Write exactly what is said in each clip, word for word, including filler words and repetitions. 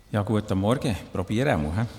Ja, guten Morgen. Probieren wir mal.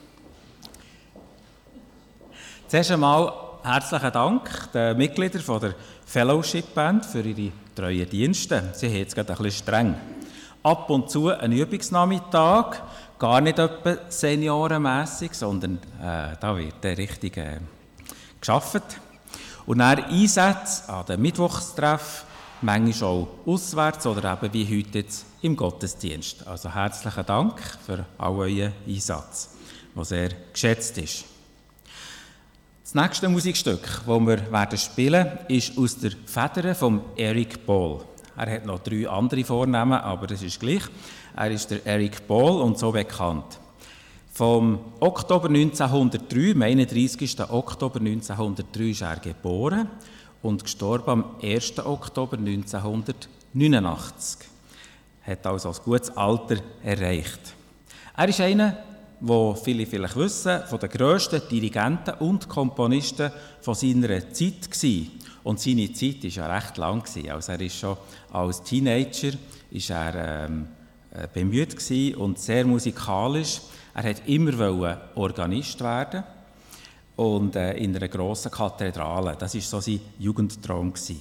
Zuerst einmal herzlichen Dank den Mitgliedern der Fellowship Band für ihre treuen Dienste. Sie haben jetzt gerade ein bisschen streng. Ab und zu ein Übungsnachmittag, gar nicht etwa seniorenmässig, sondern äh, da wird äh, richtig äh, gearbeitet. Und dann Einsätze an den Mittwochstreffen, manchmal auch auswärts oder eben wie heute jetzt im Gottesdienst. Also herzlichen Dank für all euren Einsatz, der sehr geschätzt ist. Das nächste Musikstück, das wir werden spielen, ist aus der Feder von Eric Ball. Er hat noch drei andere Vornamen, aber das ist gleich. Er ist der Eric Ball und so bekannt. Vom Oktober neunzehnhundertdrei, am einunddreißigsten Oktober neunzehnhundertdrei ist er geboren und gestorben am ersten Oktober neunzehnhundertneunundachtzig. Hat also ein gutes Alter erreicht. Er ist einer, wo viele vielleicht wissen, von den grössten Dirigenten und Komponisten von seiner Zeit war. Und seine Zeit war ja recht lang. Also er ist schon als Teenager ist er, ähm, bemüht gewesen und sehr musikalisch. Er wollte immer Organist werden und äh, in einer grossen Kathedrale. Das war so sein Jugendtraum gewesen.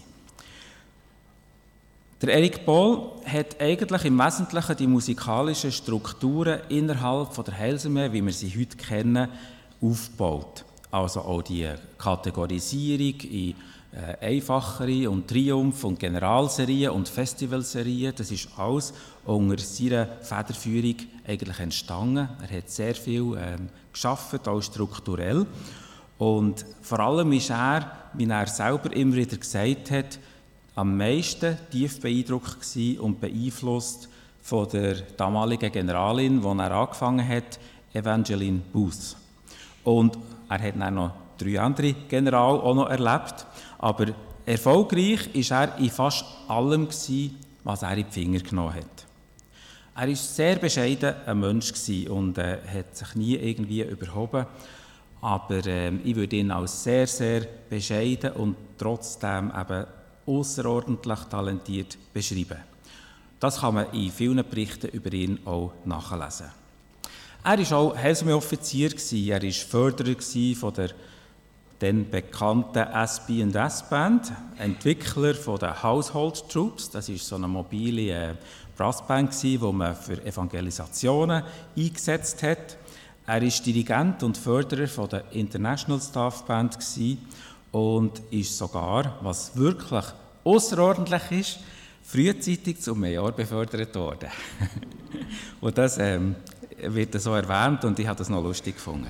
Der Eric Ball hat eigentlich im Wesentlichen die musikalischen Strukturen innerhalb von der Heilsarmee, wie wir sie heute kennen, aufgebaut. Also auch die Kategorisierung in äh, einfachere und Triumph- und Generalserien und Festivalserien, das ist alles unter seiner Federführung eigentlich entstanden. Er hat sehr viel ähm, gearbeitet, auch strukturell. Und vor allem ist er, wie er selber immer wieder gesagt hat, am meisten tief beeindruckt gewesen und beeinflusst von der damaligen Generalin, die er angefangen hat, Evangeline Booth. Und er hat dann noch drei andere Generale auch noch erlebt. Aber erfolgreich war er in fast allem gewesen, was er in die Finger genommen hat. Er war sehr bescheiden ein Mensch gewesen und äh, hat sich nie irgendwie überhoben. Aber äh, ich würde ihn als sehr, sehr bescheiden und trotzdem eben außerordentlich talentiert beschreiben. Das kann man in vielen Berichten über ihn auch nachlesen. Er war auch Heilsarmee-Offizier, er war Förderer von der dann bekannten S B and S Band, Entwickler von der Household Troops, das ist so eine mobile äh, Brassband, die man für Evangelisationen eingesetzt hat. Er war Dirigent und Förderer von der International Staff Band und ist sogar, was wirklich außerordentlich ist, frühzeitig zum Major befördert worden. Und das ähm, wird so erwähnt und ich habe das noch lustig gefunden.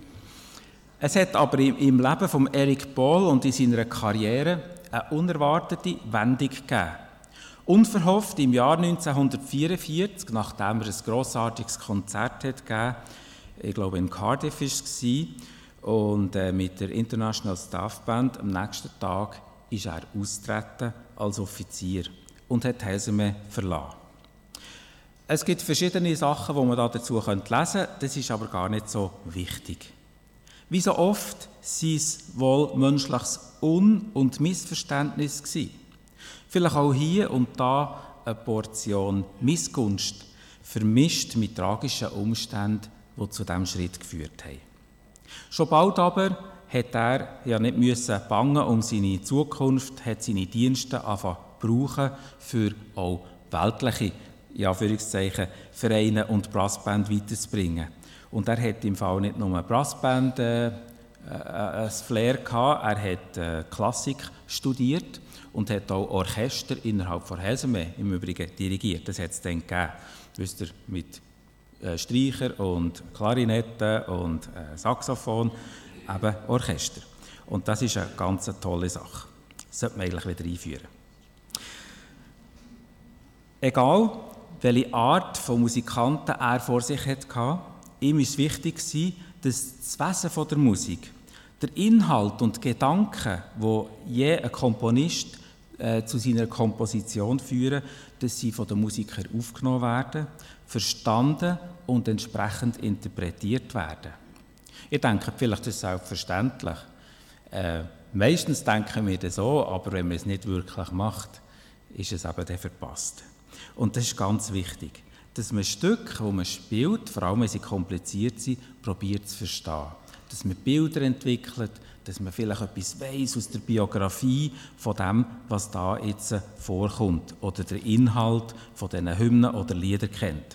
Es hat aber im, im Leben von Eric Ball und in seiner Karriere eine unerwartete Wendung gegeben. Unverhofft im Jahr neunzehnhundertvierundvierzig, nachdem er ein grossartiges Konzert hat gegeben, ich glaube in Cardiff war es, und äh, mit der International Staff Band am nächsten Tag ist er austreten als Offizier und hat die Heilsarmee verlassen. Es gibt verschiedene Sachen, die man da dazu lesen könnte, das ist aber gar nicht so wichtig. Wie so oft waren es wohl menschliches Un- und Missverständnis gewesen. Vielleicht auch hier und da eine Portion Missgunst, vermischt mit tragischen Umständen, die zu diesem Schritt geführt haben. Schon bald aber hat er ja nicht müssen bangen um seine Zukunft, hat seine Dienste angefangen zu brauchen für auch weltliche, in Anführungszeichen, Vereine und Brassband weiterzubringen. Und er hat im Fall nicht nur eine Brassband äh, äh, ein Flair gehabt, er hat äh, Klassik studiert und hat auch Orchester innerhalb von Heilsarmee im Übrigen dirigiert. Das hat es dann gegeben, wisst ihr, mit äh, Streicher und Klarinette und äh, Saxophon, eben Orchester. Und das ist eine ganz tolle Sache. Das sollte man eigentlich wieder einführen. Egal, welche Art von Musikanten er vor sich hatte, ihm war es wichtig, dass das Wesen der Musik, der Inhalt und die Gedanken, die je ein Komponist äh, zu seiner Komposition führen, dass sie von den Musikern aufgenommen werden, verstanden und entsprechend interpretiert werden. Ich denke, vielleicht ist es selbstverständlich. Äh, meistens denken wir das so, aber wenn man es nicht wirklich macht, ist es eben dann verpasst. Und das ist ganz wichtig. dass man Stücke, die man spielt, vor allem wenn sie kompliziert sind, probiert zu verstehen. Dass man Bilder entwickelt, dass man vielleicht etwas weiss aus der Biografie von dem, was da jetzt vorkommt oder den Inhalt von diesen Hymnen oder Liedern kennt.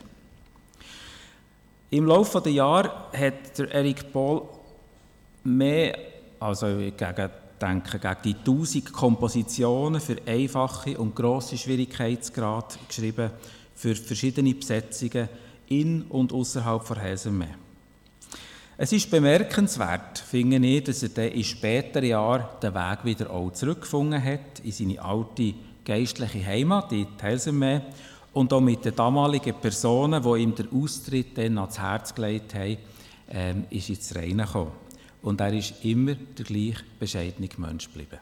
Im Laufe der Jahre hat der Eric Paul mehr, also gegen, denke, gegen die tausend Kompositionen für einfache und grosse Schwierigkeitsgrade geschrieben, für verschiedene Besetzungen in und außerhalb von Helsenmeer. Es ist bemerkenswert, finde ich, dass er dann in späteren Jahren den Weg wieder auch zurückgefunden hat in seine alte geistliche Heimat, in die Helsenmeer, und auch mit den damaligen Personen, die ihm den Austritt dann ans Herz gelegt haben, ähm, ist ins Reine gekommen. Und er ist immer der gleich bescheidene Mensch geblieben.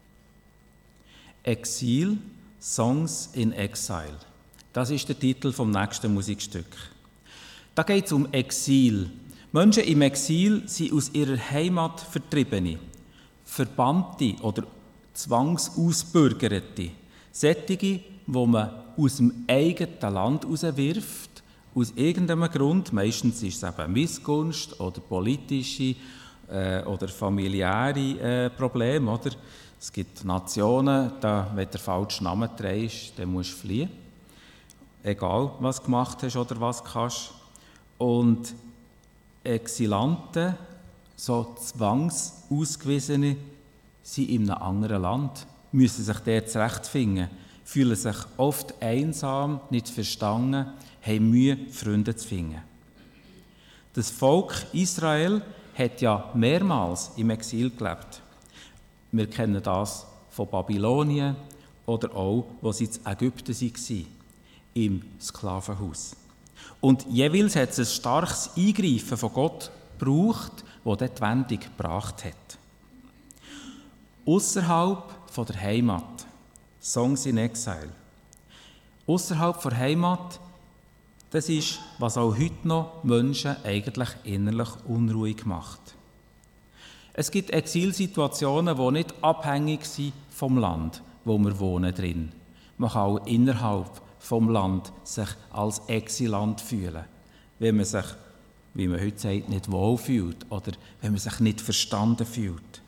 Exil, Songs in Exile. Das ist der Titel vom nächsten Musikstück. Da geht es um Exil. Menschen im Exil sind aus ihrer Heimat Vertriebene, Verbannte oder Zwangsausbürgerte. Solche, die man aus dem eigenen Land rauswirft, aus irgendeinem Grund. Meistens ist es eben Missgunst oder politische äh, oder familiäre äh, Probleme. Oder? Es gibt Nationen, da, wenn du den falschen Namen trägst, dann musst du fliehen. Egal, was du gemacht hast oder was du kannst. Und Exilanten, so zwangsausgewiesene, sind in einem anderen Land, müssen sich dort zurechtfinden, fühlen sich oft einsam, nicht verstanden, haben Mühe, Freunde zu finden. Das Volk Israel hat ja mehrmals im Exil gelebt. Wir kennen das von Babylonien oder auch, wo sie in Ägypten waren, im Sklavenhaus. Und jeweils hat es ein starkes Eingreifen von Gott gebraucht, das dort die Wendung gebracht hat. Ausserhalb von der Heimat, Songs in Exile. Ausserhalb der Heimat, das ist, was auch heute noch Menschen eigentlich innerlich unruhig macht. Es gibt Exilsituationen, die nicht abhängig sind vom Land, wo wir wohnen drin. Man kann auch innerhalb vom Land sich als Exilant fühlen, wenn man sich, wie man heute sagt, nicht wohl fühlt oder wenn man sich nicht verstanden fühlt.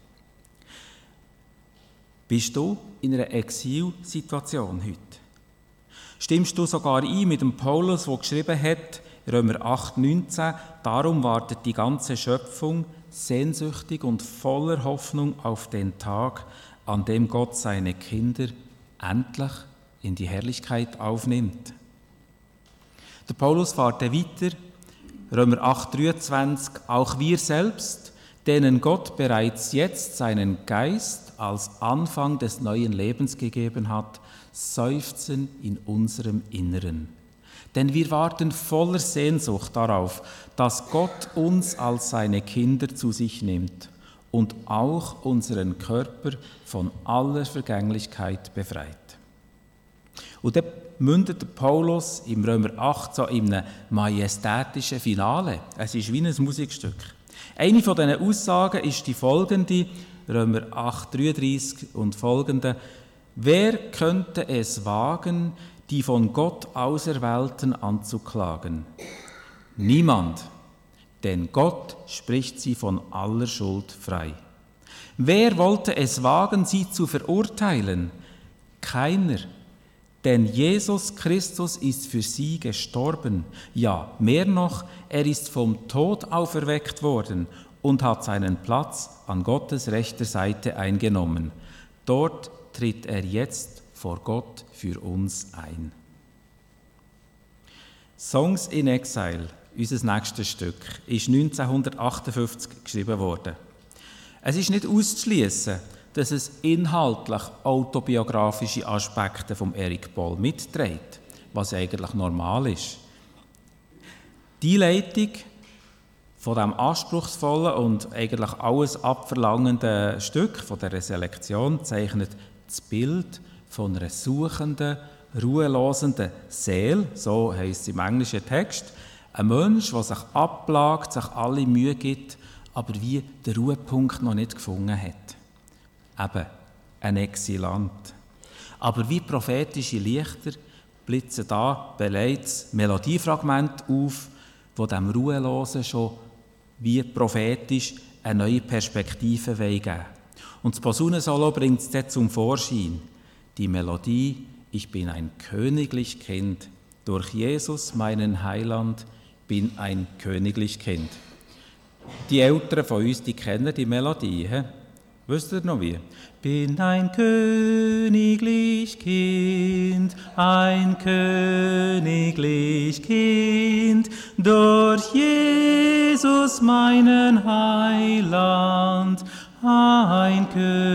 Bist du in einer Exilsituation heute? Stimmst du sogar ein mit dem Paulus, der geschrieben hat, Römer acht, neunzehn, darum wartet die ganze Schöpfung sehnsüchtig und voller Hoffnung auf den Tag, an dem Gott seine Kinder endlich in die Herrlichkeit aufnimmt. Der Paulus fährt weiter, Römer acht, dreiundzwanzig, auch wir selbst, denen Gott bereits jetzt seinen Geist als Anfang des neuen Lebens gegeben hat, seufzen in unserem Inneren. Denn wir warten voller Sehnsucht darauf, dass Gott uns als seine Kinder zu sich nimmt und auch unseren Körper von aller Vergänglichkeit befreit. Und dann mündet Paulus im Römer acht so in einem majestätischen Finale. Es ist wie ein Musikstück. Eine von diesen Aussagen ist die folgende, Römer acht, dreiunddreissig und folgende. Wer könnte es wagen, die von Gott Auserwählten anzuklagen? Niemand, denn Gott spricht sie von aller Schuld frei. Wer wollte es wagen, sie zu verurteilen? Keiner. Denn Jesus Christus ist für sie gestorben. Ja, mehr noch, er ist vom Tod auferweckt worden und hat seinen Platz an Gottes rechter Seite eingenommen. Dort tritt er jetzt vor Gott für uns ein. Songs in Exile, unser nächstes Stück, ist neunzehnhundertachtundfünfzig geschrieben worden. Es ist nicht auszuschließen, dass es inhaltlich autobiografische Aspekte von Eric Paul mitträgt, was eigentlich normal ist. Die Einleitung von diesem anspruchsvollen und eigentlich alles abverlangenden Stück von dieser Selektion zeichnet das Bild von einer suchenden, ruhelosenden Seele, so heisst es im englischen Text, ein Mensch, der sich abplagt, sich alle Mühe gibt, aber wie den Ruhepunkt noch nicht gefunden hat. Eben ein Exilant. Aber wie prophetische Lichter blitzen da bereits Melodiefragmente auf, die dem Ruhelosen schon wie prophetisch eine neue Perspektive geben wollen. Und das Posaunensolo bringt es dann zum Vorschein. Die Melodie, ich bin ein königlich Kind, durch Jesus, meinen Heiland, bin ein königlich Kind. Die Älteren von uns, die kennen die Melodie. He? Wisst ihr noch wie? Bin ein königlich Kind, ein königlich Kind, durch Jesus meinen Heiland, ein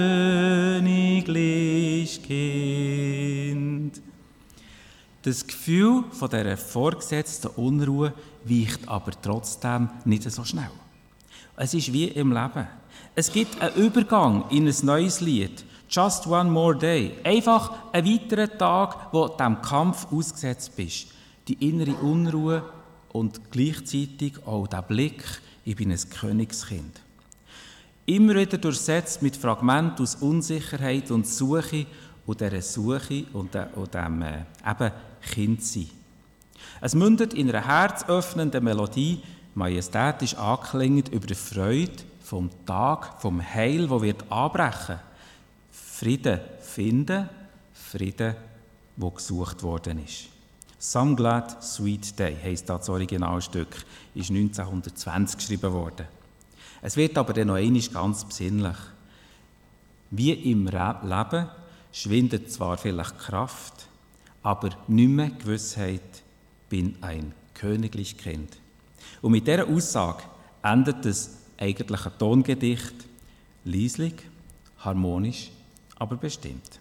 königlich Kind. Das Gefühl von dieser vorgesetzten Unruhe weicht aber trotzdem nicht so schnell. Es ist wie im Leben. Es gibt einen Übergang in ein neues Lied. Just one more day. Einfach ein weiterer Tag, wo du dem Kampf ausgesetzt bist. Die innere Unruhe und gleichzeitig auch der Blick, ich bin ein Königskind. Immer wieder durchsetzt mit Fragmenten aus Unsicherheit und Suche und dieser Suche und dem äh, eben Kindsein. Es mündet in einer herzöffnenden Melodie, majestätisch anklingend über die Freude vom Tag, vom Heil, wo wird anbrechen. Frieden finden, Frieden, wo gesucht worden ist. Some Glad Sweet Day heisst das Originalstück, ist neunzehnhundertzwanzig geschrieben worden. Es wird aber dann noch einmal ganz besinnlich. Wie im Leben schwindet zwar vielleicht Kraft, aber nicht mehr Gewissheit, bin ein königlich Kind. Und mit dieser Aussage endet das eigentliche Tongedicht, leislich, harmonisch, aber bestimmt.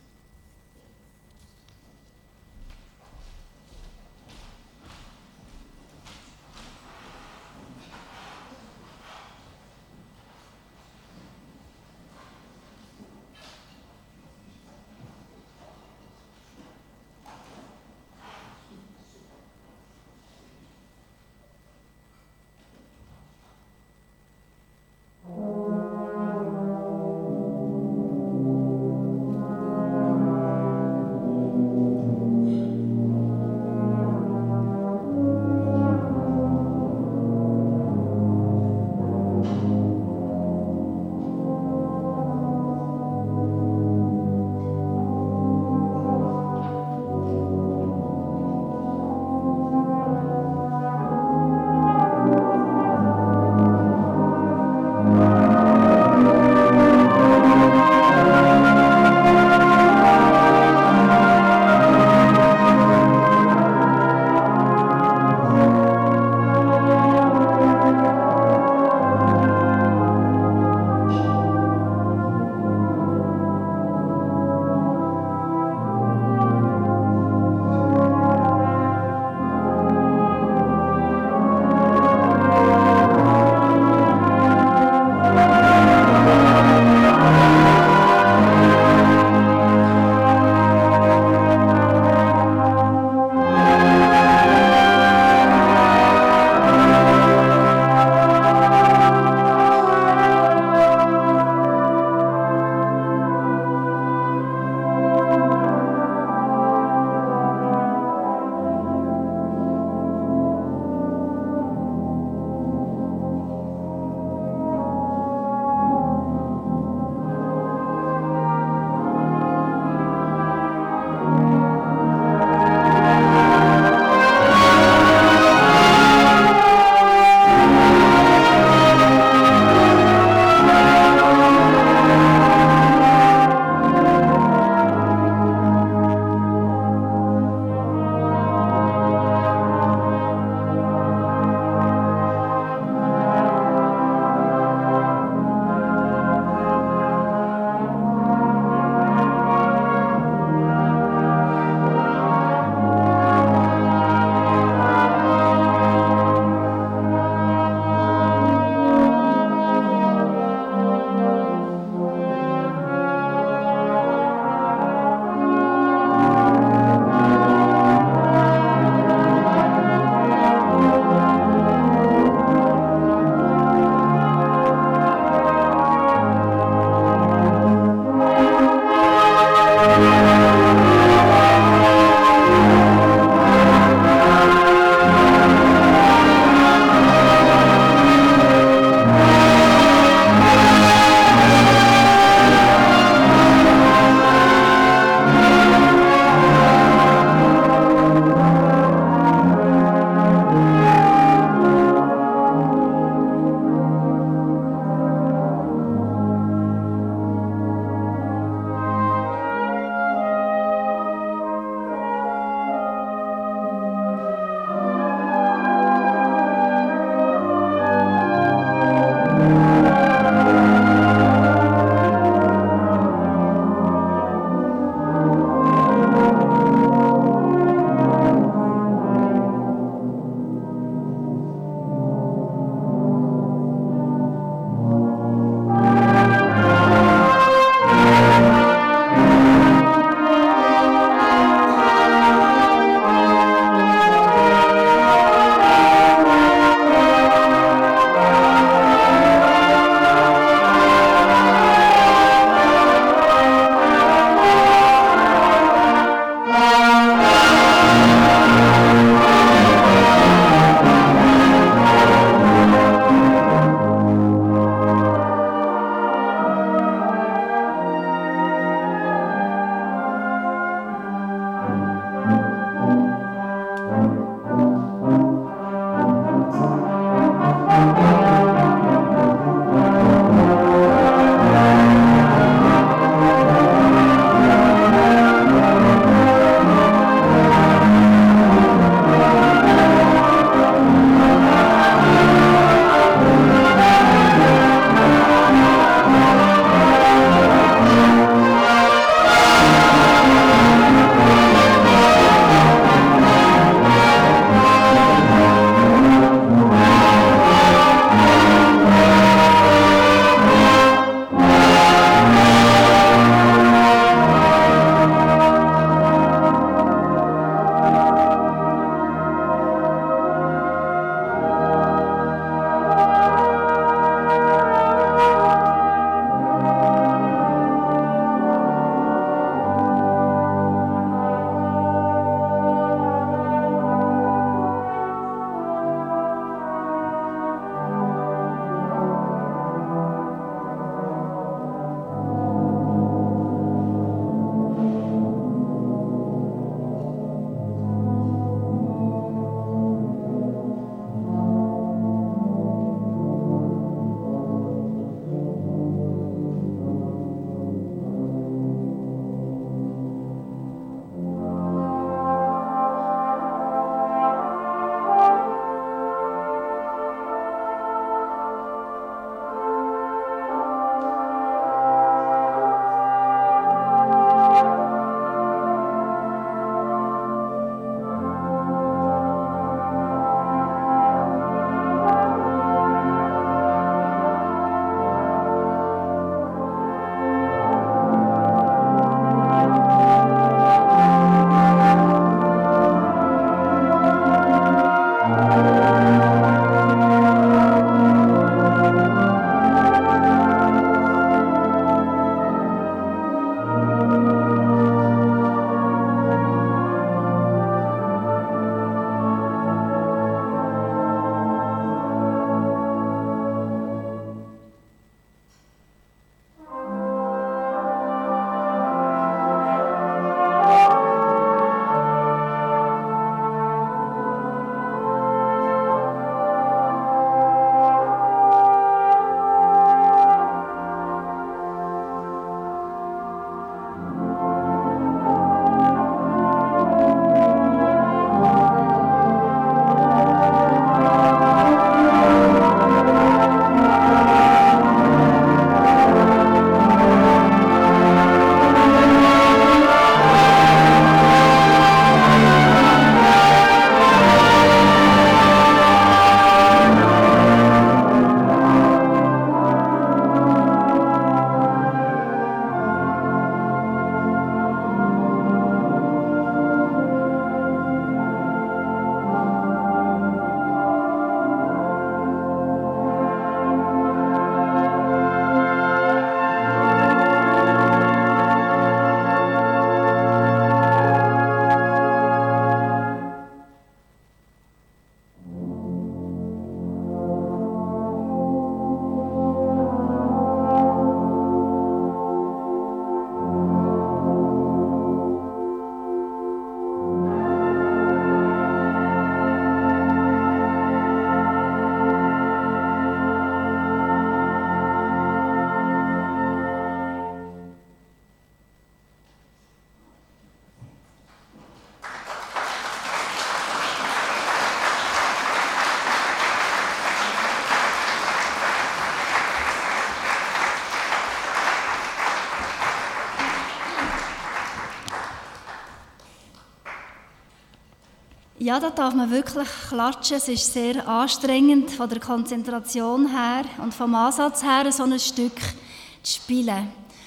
Ja, da darf man wirklich klatschen. Es ist sehr anstrengend von der Konzentration her und vom Ansatz her, so ein Stück zu spielen.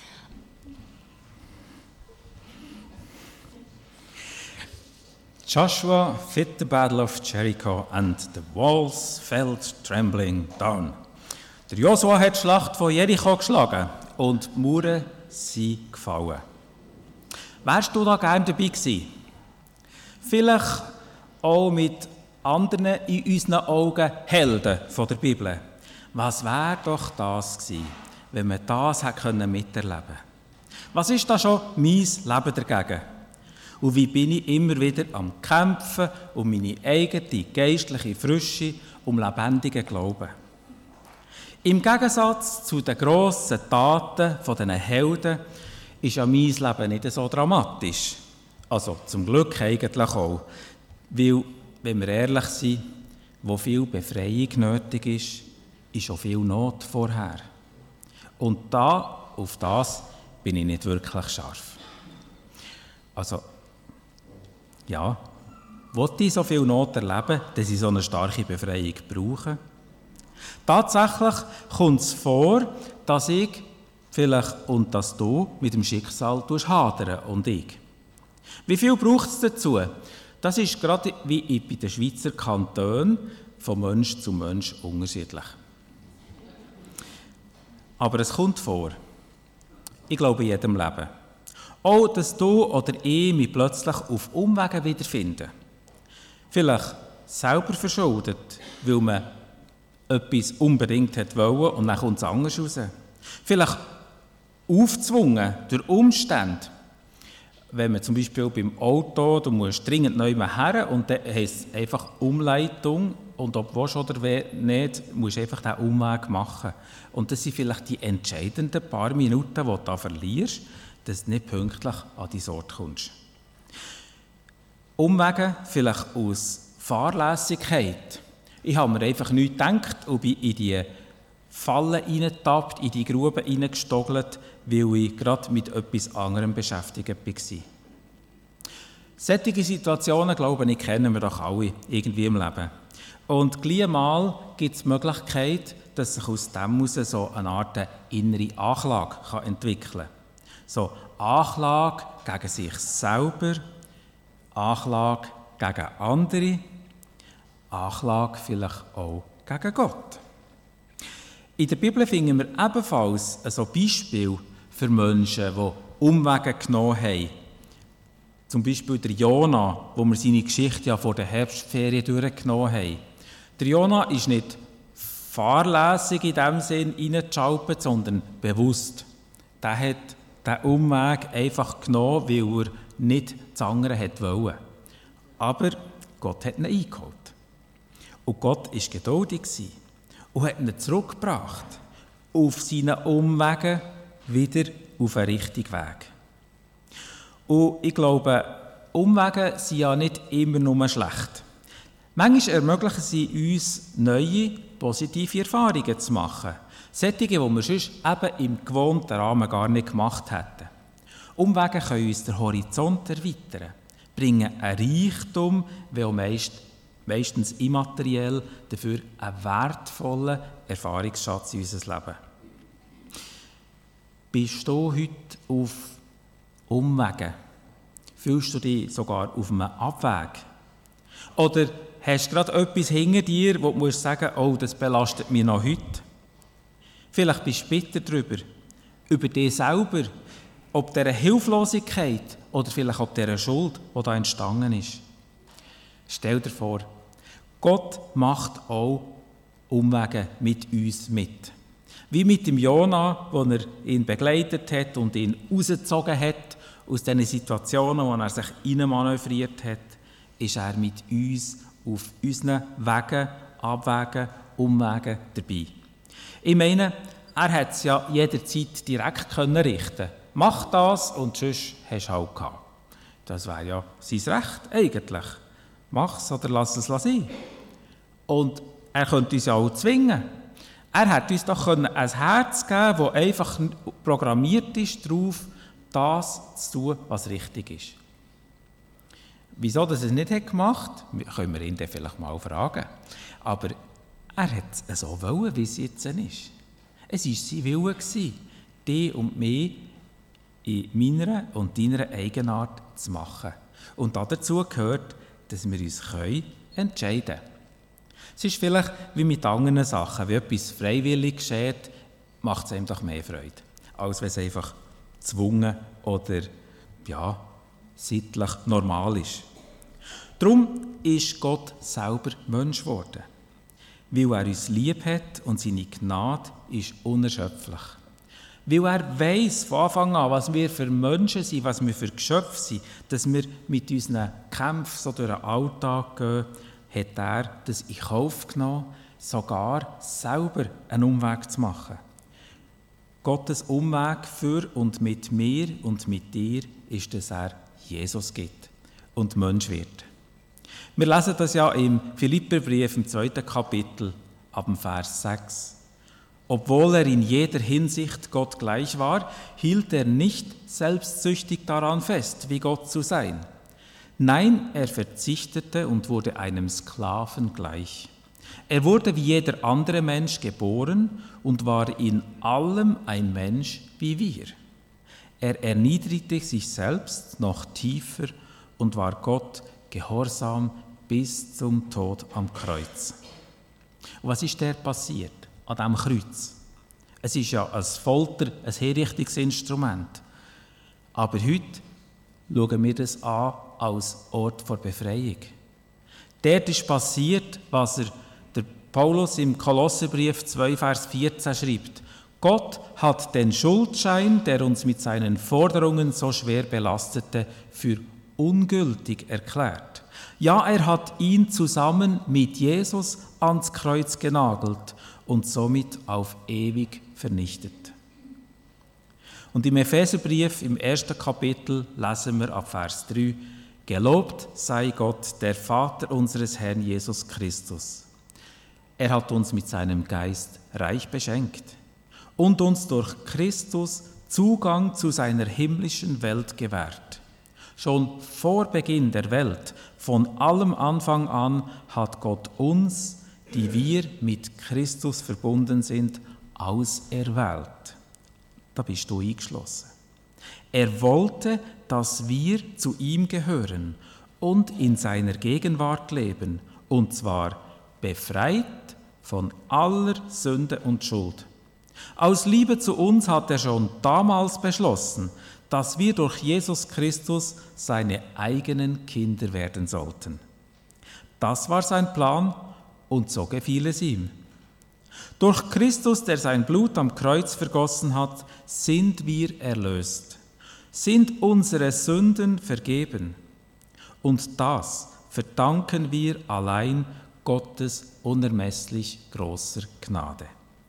Joshua fit the battle of Jericho and the walls fell trembling down. Der Josua hat die Schlacht von Jericho geschlagen und die Mauern sind gefallen. Wärst du da gerne dabei gewesen? Vielleicht auch mit anderen in unseren Augen Helden von der Bibel. Was wäre doch das gewesen, wenn wir das hätte miterleben können? Was ist da schon mein Leben dagegen? Und wie bin ich immer wieder am Kämpfen um meine eigene geistliche Frische, um lebendigen Glauben. Im Gegensatz zu den grossen Taten von diesen Helden ist ja mein Leben nicht so dramatisch. Also zum Glück eigentlich auch. Weil, wenn wir ehrlich sind, wo viel Befreiung nötig ist, ist auch viel Not vorher. Und da, auf das bin ich nicht wirklich scharf. Also, ja, wollte ich so viel Not erleben, dass ich so eine starke Befreiung brauche? Tatsächlich kommt es vor, dass ich vielleicht und dass du mit dem Schicksal hadern und ich. Wie viel braucht es dazu? Das ist gerade wie bei den Schweizer Kantonen von Mensch zu Mensch unterschiedlich. Aber es kommt vor. Ich glaube in jedem Leben. Auch, dass du oder ich mich plötzlich auf Umwegen wiederfinden. Vielleicht selber verschuldet, weil man etwas unbedingt hat wollen und dann kommt es anders raus. Vielleicht aufgezwungen durch Umstände. Wenn man zum Beispiel beim Auto, du musst dringend neu her und dann heisst es einfach Umleitung und ob du willst oder nicht, musst du einfach diesen Umweg machen. Und das sind vielleicht die entscheidenden paar Minuten, die du da verlierst, dass du nicht pünktlich an deinen Ort kommst. Umwege vielleicht aus Fahrlässigkeit. Ich habe mir einfach nichts gedacht und bin in die Falle reingetappt, in die Grube reingestogelt, weil ich gerade mit etwas anderem beschäftigt war. Solche Situationen, glaube ich, kennen wir doch alle irgendwie im Leben. Und gleich mal gibt es die Möglichkeit, dass sich aus dem heraus so eine Art innere Anklage entwickeln kann. So Anklage gegen sich selber, Anklage gegen andere, Anklage vielleicht auch gegen Gott. In der Bibel finden wir ebenfalls so Beispiele für Menschen, die Umwege genommen haben. Zum Beispiel der Jona, wo wir seine Geschichte ja vor der Herbstferien durchgenommen haben. Der Jona ist nicht fahrlässig in dem Sinn reingeschaltet, sondern bewusst. Der hat den Umweg einfach genommen, weil er nicht das andere wollte. Aber Gott hat ihn eingeholt. Und Gott war geduldig und hat ihn zurückgebracht auf seinen Umwegen wieder auf den richtigen Weg. Und ich glaube, Umwege sind ja nicht immer nur schlecht. Manchmal ermöglichen sie uns, neue, positive Erfahrungen zu machen. Solche, die wir sonst eben im gewohnten Rahmen gar nicht gemacht hätten. Umwege können uns den Horizont erweitern, bringen einen Reichtum, der meist, meistens immateriell, dafür einen wertvollen Erfahrungsschatz in unser Leben. Bist du heute auf Umwegen? Fühlst du dich sogar auf einem Abweg? Oder hast du gerade etwas hinter dir, wo du musst sagen, oh, das belastet mich noch heute? Vielleicht bist du bitter darüber, über dich selber, ob dieser Hilflosigkeit oder vielleicht ob dieser Schuld, die da entstanden ist. Stell dir vor, Gott macht auch Umwege mit uns mit. Wie mit dem Jona, wo er ihn begleitet hat und ihn rausgezogen hat aus diesen Situationen, wo er sich hineinmanövriert hat, ist er mit uns auf unseren Wegen, Abwegen, Umwegen dabei. Ich meine, er hätte es ja jederzeit direkt können richten. Mach das und sonst hast du halt gehabt. Das wäre ja sein Recht eigentlich. Mach es oder lass es sein. Und er könnte uns ja auch zwingen. Er hätte uns doch ein Herz geben können, das einfach programmiert ist darauf, das zu tun, was richtig ist. Wieso er es nicht hat gemacht hat, können wir ihn dann vielleicht mal fragen. Aber er hat es so wollen, wie es jetzt ist. Es war sein Wille, dich und mich in meiner und deiner Eigenart zu machen. Und dazu gehört, dass wir uns entscheiden können. Es ist vielleicht wie mit anderen Sachen. Wenn etwas freiwillig geschieht, macht es einem doch mehr Freude, als wenn es einfach gezwungen oder ja, sittlich normal ist. Darum ist Gott selber Mensch geworden, weil er uns lieb hat und seine Gnade ist unerschöpflich. Weil er weiss von Anfang an, was wir für Menschen sind, was wir für Geschöpfe sind, dass wir mit unseren Kämpfen so durch den Alltag gehen, hat er das in Kauf genommen, sogar selber einen Umweg zu machen. Gottes Umweg für und mit mir und mit dir ist, dass er Jesus gibt und Mensch wird. Wir lesen das ja im Philipperbrief im zweiten Kapitel ab dem Vers sechs. Obwohl er in jeder Hinsicht Gott gleich war, hielt er nicht selbstsüchtig daran fest, wie Gott zu sein. Nein, er verzichtete und wurde einem Sklaven gleich. Er wurde wie jeder andere Mensch geboren und war in allem ein Mensch wie wir. Er erniedrigte sich selbst noch tiefer und war Gott gehorsam bis zum Tod am Kreuz. Und was ist der passiert an diesem Kreuz? Es ist ja als Folter ein Hinrichtungsinstrument. Aber heute schauen wir das an als Ort der Befreiung. Dort ist passiert, was er, der Paulus im Kolosserbrief zwei, Vers vierzehn schreibt. Gott hat den Schuldschein, der uns mit seinen Forderungen so schwer belastete, für ungültig erklärt. Ja, er hat ihn zusammen mit Jesus ans Kreuz genagelt und somit auf ewig vernichtet. Und im Epheserbrief im ersten Kapitel lesen wir ab Vers drei: Gelobt sei Gott, der Vater unseres Herrn Jesus Christus. Er hat uns mit seinem Geist reich beschenkt und uns durch Christus Zugang zu seiner himmlischen Welt gewährt. Schon vor Beginn der Welt, von allem Anfang an, hat Gott uns, die wir mit Christus verbunden sind, auserwählt. Da bist du eingeschlossen. Er wollte, dass wir zu ihm gehören und in seiner Gegenwart leben, und zwar befreit von aller Sünde und Schuld. Aus Liebe zu uns hat er schon damals beschlossen, dass wir durch Jesus Christus seine eigenen Kinder werden sollten. Das war sein Plan und so gefiel es ihm. Durch Christus, der sein Blut am Kreuz vergossen hat, sind wir erlöst, sind unsere Sünden vergeben. Und das verdanken wir allein Gottes unermesslich großer Gnade.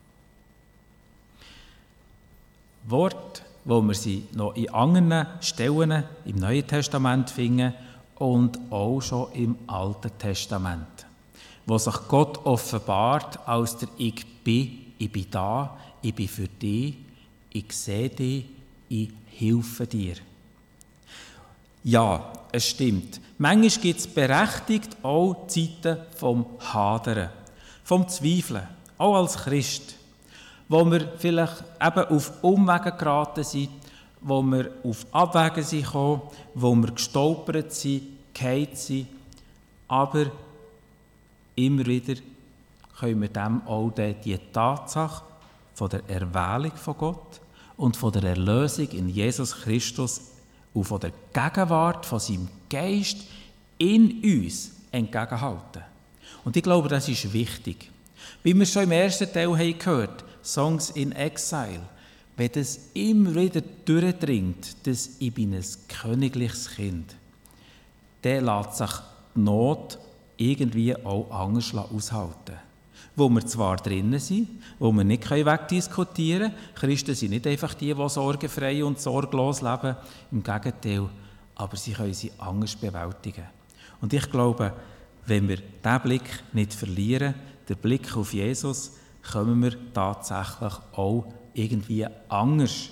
Wort, wo wir sie noch in anderen Stellen im Neuen Testament finden und auch schon im Alten Testament, wo sich Gott offenbart als der Ich bin, ich bin da, ich bin für dich, ich sehe dich, ich helfe dir. Ja, es stimmt. Manchmal gibt es berechtigt auch Zeiten vom Hadern, vom Zweifeln, auch als Christ, wo wir vielleicht eben auf Umwege geraten sind, wo wir auf Abwege sind gekommen, wo wir gestolpert sind, gefallen sind, aber immer wieder können wir dem auch die Tatsache von der Erwählung von Gott und von der Erlösung in Jesus Christus und von der Gegenwart von seinem Geist in uns entgegenhalten. Und ich glaube, das ist wichtig. Wie wir schon im ersten Teil haben gehört, Songs in Exile, wenn das immer wieder durchdringt, dass ich bin ein königliches Kind, dann lässt sich die Not irgendwie auch anders aushalten. Wo wir zwar drinnen sind, wo wir nicht wegdiskutieren können. Christen sind nicht einfach die, die sorgenfrei und sorglos leben. Im Gegenteil, aber sie können sie anders bewältigen. Und ich glaube, wenn wir diesen Blick nicht verlieren, den Blick auf Jesus, kommen wir tatsächlich auch irgendwie anders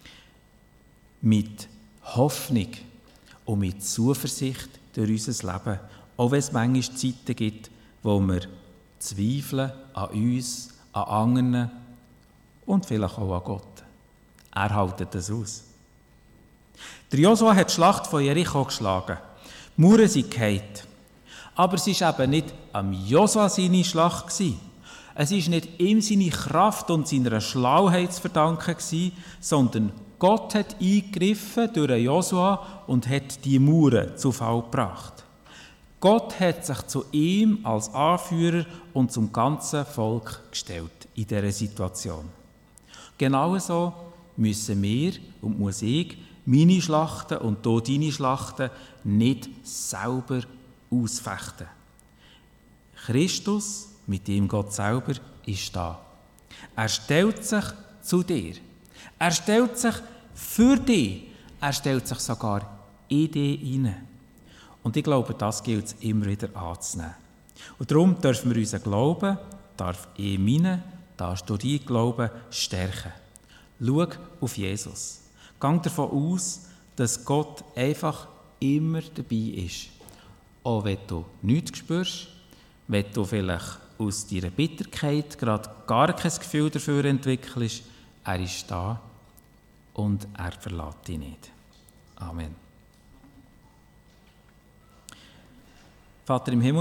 mit Hoffnung und mit Zuversicht durch unser Leben. Auch wenn es manchmal Zeiten gibt, wo wir zweifeln an uns, an anderen und vielleicht auch an Gott. Er hält das aus. Der Josua hat die Schlacht von Jericho geschlagen. Die Mauern sind gefallen. Aber es war eben nicht am Josua seine Schlacht. Es war nicht ihm seine Kraft und seiner Schlauheit zu verdanken, sondern Gott hat eingegriffen durch Josua und hat die Mauern zu Fall gebracht. Gott hat sich zu ihm als Anführer und zum ganzen Volk gestellt in dieser Situation. Genauso müssen wir und muss ich meine Schlachten und hier deine Schlachten nicht selber ausfechten. Christus, mit ihm Gott selber, ist da. Er stellt sich zu dir. Er stellt sich für dich. Er stellt sich sogar in dich hinein. Und ich glaube, das gilt es immer wieder anzunehmen. Und darum dürfen wir unseren Glauben, darf ich meinen, darfst du deinen Glauben stärken. Schau auf Jesus. Geh davon aus, dass Gott einfach immer dabei ist. Auch wenn du nichts spürst, wenn du vielleicht aus deiner Bitterkeit gerade gar kein Gefühl dafür entwickelst, er ist da und er verlässt dich nicht. Amen. Vater im Himmel,